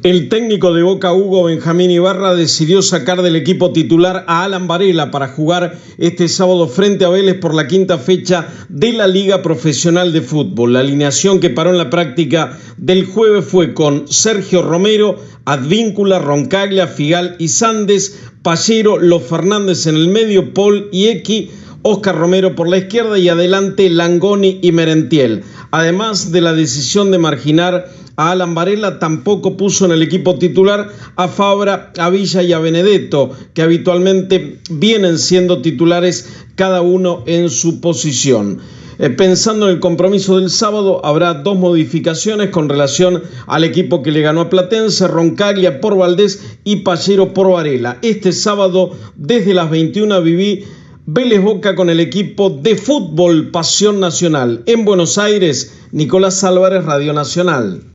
El técnico de Boca, Hugo Benjamín Ibarra, decidió sacar del equipo titular a Alan Varela para jugar este sábado frente a Vélez por la quinta fecha de la Liga Profesional de Fútbol. La alineación que paró en la práctica del jueves fue con Sergio Romero, Advíncula, Roncaglia, Figal y Sandes, Pallero, Los Fernández en el medio, Paul y Equi, Oscar Romero por la izquierda y adelante Langoni y Merentiel. Además de la decisión de marginar a Alan Varela, tampoco puso en el equipo titular a Fabra, a Villa y a Benedetto, que habitualmente vienen siendo titulares cada uno en su posición. Pensando en el compromiso del sábado, habrá dos modificaciones con relación al equipo que le ganó a Platense: Roncaglia por Valdés y Pallero por Varela. Este sábado, desde las 21, viví Vélez Boca con el equipo de fútbol Pasión Nacional. En Buenos Aires, Nicolás Álvarez, Radio Nacional.